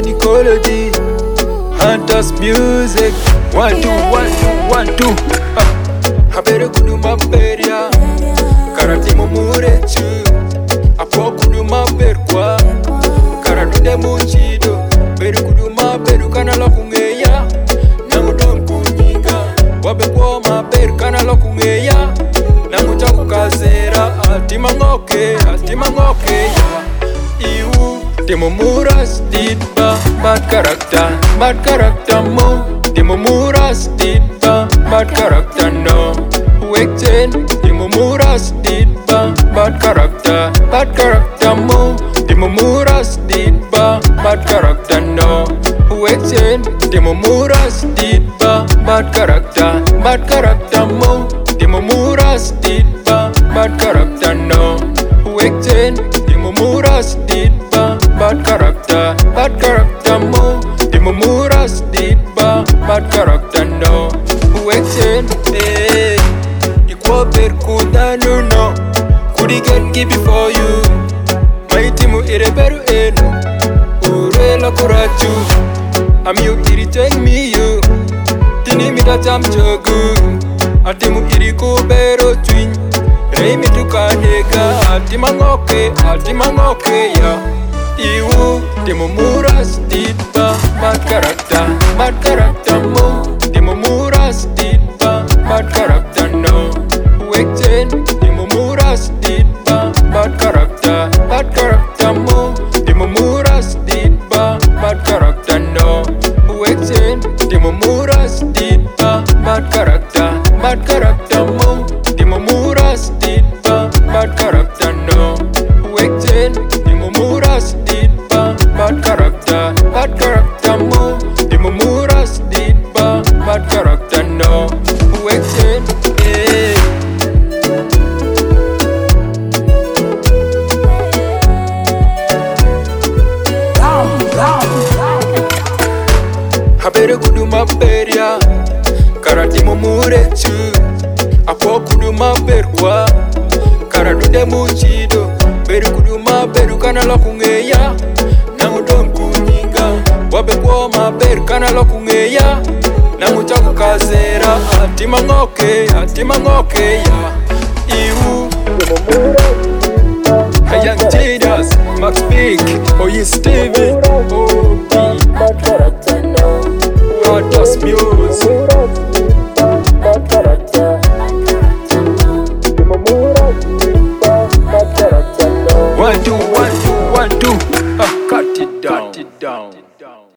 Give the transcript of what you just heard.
gynecology. Hunters music. 1 2 1 2 1 2. Habere kudu maberia. Karate momure chu. Apo kudu maberkwa. Karatude muchido. Bere kudu maberu kana lokungeya. Nangudon kunyiga. Wabe kwa maberu kana lokungeya. Nanguchaku kazera. Atima ngoke ya. Iwu Demomuras did bad character mo. Demomuras did bad character no. Wekten Demomuras did bad character mo. Demomuras did bad character no. Wekten Demomuras did bad character mo. Demomuras did bad character no. Wekten Demomuras did bad character mo. Demomuras did bad character no. Wekten Ikwa berkuda no. Kudi get give before you. Maitimu ireberu eno. Urela kurachu. Am you irritate me you. Tini mida jam jogu. Atimu iriku bero twin. Reimi tukadega. Altimangoke ya. Iwu Demomuras did bad character mo. Demomuras did bad character no. Wekten Demomuras did bad character mo. Demomuras did bad character no. Wekten Demomuras did bad character mo. Demomuras did bad character no. Wekten Demomuras did bad character mo. Demomuras did bad character no. Wekten Habere kudu maberia. Karate momure chu. Apo kudu maberwa. Karatude muchido. Bere kudu maberu kana lokungeya. Nangudon kunyiga. Wabe kwa maberu kana lokungeya. Nanguchaku kazera. Atimangoke ya. Iwu Young Genius, Max Big, Oye Stevie, O.B. Hunters music. 1 2 1 2 1 2. Cut it down.